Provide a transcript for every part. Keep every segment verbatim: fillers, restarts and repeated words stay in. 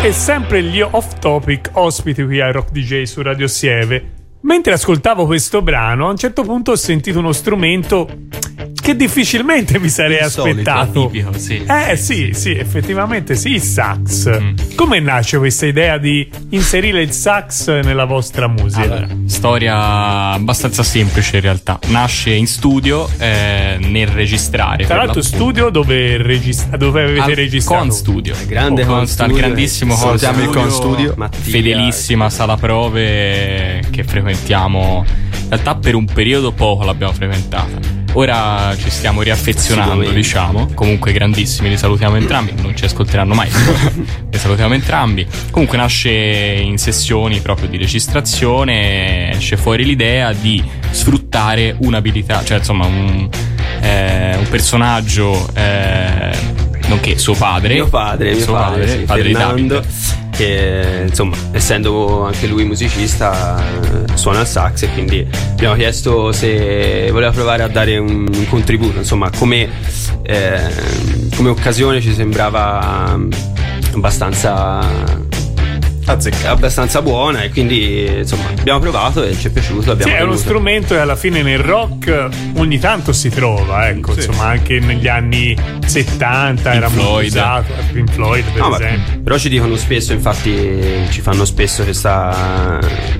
E sempre gli off topic ospiti qui a Rock D J su Radio Sieve. Mentre ascoltavo questo brano, a un certo punto ho sentito uno strumento che difficilmente mi sarei il aspettato. Tipico, sì. Eh sì, sì, effettivamente sì, il sax. Mm. Come nasce questa idea di inserire il sax nella vostra musica? Allora, storia abbastanza semplice in realtà. Nasce in studio eh, nel registrare. Tra l'altro studio dove, registra- dove avete al registrato? Con Studio. Grande Oh, Con al Studio, grandissimo eh, Con salutiamo il Studio, Con Studio. Mattia. Fedelissima sala prove che frequentiamo. In realtà per un periodo poco l'abbiamo frequentata. Ora ci stiamo riaffezionando, diciamo. Comunque grandissimi, li salutiamo entrambi. Non ci ascolteranno mai. Li salutiamo entrambi. Comunque nasce in sessioni proprio di registrazione. Esce fuori l'idea di sfruttare un'abilità, cioè insomma un, eh, un personaggio, eh, nonché suo padre. Mio padre, mio suo padre, padre, sì, padre Fernando, di Davide. che insomma, essendo anche lui musicista, suona il sax, e quindi abbiamo chiesto se voleva provare a dare un, un contributo, insomma, come, eh, come occasione ci sembrava abbastanza abbastanza buona, e quindi insomma abbiamo provato e ci è piaciuto. Abbiamo sì, è uno tenuto. strumento che alla fine nel rock ogni tanto si trova, ecco, Sì. insomma, anche negli anni settanta Pink era molto Floyd. usato, Pink Floyd per No, ma- esempio. però ci dicono spesso, infatti ci fanno spesso questa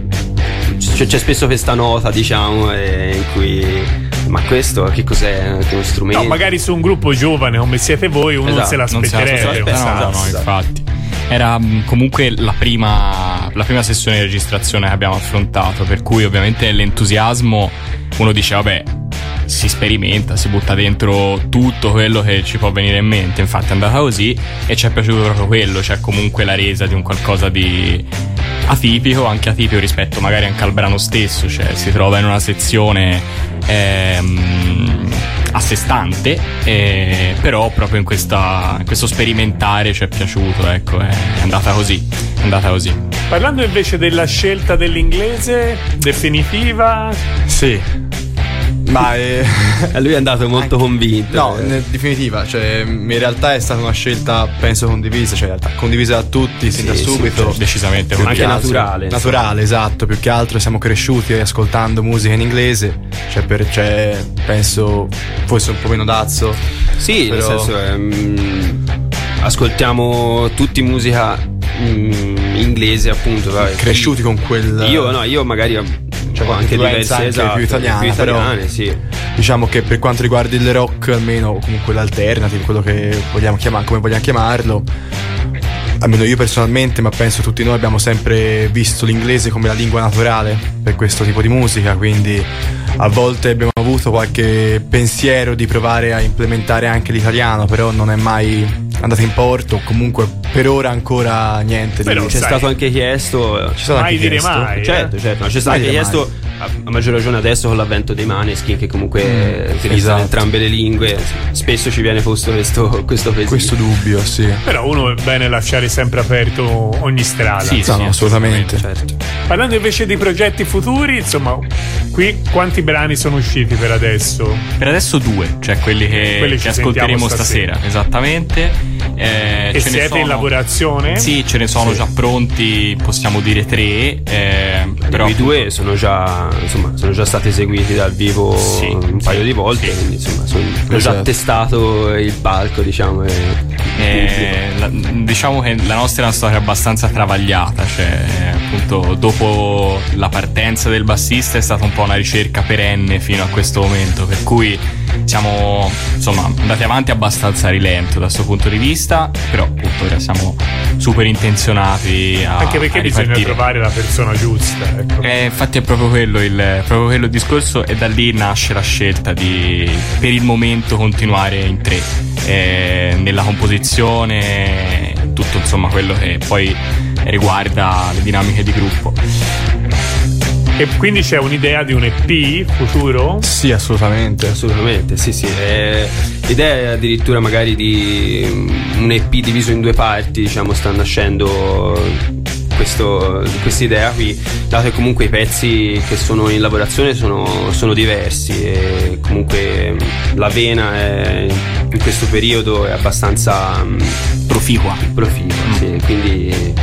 c'è, c'è spesso questa nota, diciamo, eh, in cui ma questo che cos'è, che uno strumento? No, magari su un gruppo giovane come siete voi uno Esatto, se Non se la l'aspetterebbe. aspetta, no, no, no, infatti. Era mh, comunque la prima, la prima sessione di registrazione che abbiamo affrontato, per cui ovviamente nell'entusiasmo uno dice vabbè, si sperimenta, si butta dentro tutto quello che ci può venire in mente. Infatti è andata così e ci è piaciuto proprio quello, cioè comunque la resa di un qualcosa di atipico, anche atipico rispetto magari anche al brano stesso, cioè si trova in una sezione ehm, a sé stante, eh, però proprio in, questa, in questo sperimentare ci è piaciuto, ecco, è andata così, è andata così. Parlando invece della scelta dell'inglese definitiva, Sì. Ma eh, Eh, lui è andato molto convinto. no, eh. in definitiva, cioè in realtà è stata una scelta penso condivisa, cioè in realtà condivisa da tutti sin da Sì, sì, subito. Cioè, decisamente Più con che anche altro- naturale, Naturale, esatto, più che altro siamo cresciuti ascoltando musica in inglese, cioè, per, cioè penso fosse un po' meno dazzo. Sì, però- nel senso ehm, ascoltiamo tutti musica mm, inglese, appunto, vai. Cresciuti con quel Io no, io magari ho Cioè, ho anche influenza diverse, anche esatto, più italiana, più però- italiane, sì. Diciamo che per quanto riguarda il rock, almeno, o comunque l'alternative, quello che vogliamo chiamare, come vogliamo chiamarlo, almeno io personalmente, ma penso tutti noi, abbiamo sempre visto l'inglese come la lingua naturale per questo tipo di musica, quindi a volte abbiamo avuto qualche pensiero di provare a implementare anche l'italiano, però non è mai andato in porto, comunque per ora ancora niente. Però di... C'è sai, stato anche chiesto, Ci sono mai anche dire chiesto. mai, certo, eh? certo, ma c'è stato Mai anche dire chiesto a, a maggior ragione adesso con l'avvento dei Maneskin, che comunque Mm, utilizzano esatto. entrambe le lingue. Spesso ci viene posto questo questo quesito. Questo dubbio, sì. Però uno è bene lasciare sempre aperto ogni strada. Sì, No, no, assolutamente. certo. Parlando invece di progetti futuri, insomma, qui quanti brani sono usciti per adesso? Per adesso due, cioè quelli che, Quelli che ci ascolteremo sentiamo stasera, esattamente. Eh, E ce ne siete sono- in lavorazione? Sì, ce ne sono Sì. già pronti, possiamo dire tre, eh, però I due sono già, insomma, sono già stati eseguiti dal vivo Sì, un paio sì, di volte, sì. quindi insomma sono, hanno già Esatto. testato il palco, diciamo. E, Eh, la- diciamo che la nostra è una storia abbastanza travagliata, cioè appunto dopo la partenza del bassista è stata un po' una ricerca perenne fino a questo momento, per cui siamo insomma andati avanti abbastanza a rilento da questo punto di vista, però appunto ora siamo super intenzionati a, Anche perché a bisogna ripartire. trovare la persona giusta, ecco. Eh, infatti è proprio quello, il, proprio quello il discorso, e da lì nasce la scelta di per il momento continuare in tre, eh, nella composizione, tutto insomma quello che poi riguarda le dinamiche di gruppo. E quindi c'è un'idea di un E P futuro? Sì, assolutamente. Assolutamente, sì, sì. Eh, l'idea è addirittura magari di un E P diviso in due parti, diciamo, sta nascendo questo, questa idea qui, dato che comunque i pezzi che sono in lavorazione sono, sono diversi, e comunque la vena è, in questo periodo è abbastanza Proficua. proficua, sì, quindi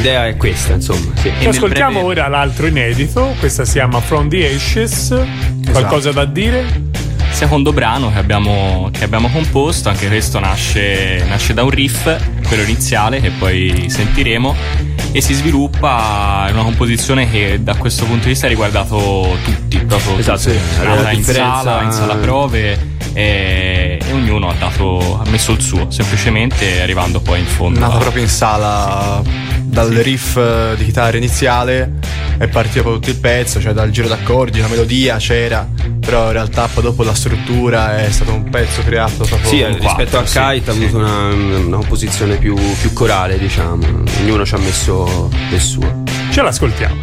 l'idea è questa, insomma. Sì. Ci ascoltiamo breve... ora l'altro inedito. Questa si chiama From the Ashes. Qualcosa esatto. da dire? Secondo brano che abbiamo, che abbiamo composto, anche questo nasce, nasce da un riff, quello iniziale che poi sentiremo, e si sviluppa in una composizione che da questo punto di vista ha riguardato tutti, proprio esatto, tutti. Sì, è nata in sala, in sala prove e, e ognuno ha dato ha messo il suo, semplicemente arrivando poi in fondo. Nata a... proprio in sala, dal sì. riff di chitarra iniziale è partito poi tutto il pezzo, cioè dal giro d'accordi, la melodia c'era, però in realtà poi dopo la struttura è stato un pezzo creato proprio sì, rispetto a Kite ha avuto una, una composizione più, più corale, diciamo, ognuno ci ha messo del suo. Ce l'ascoltiamo.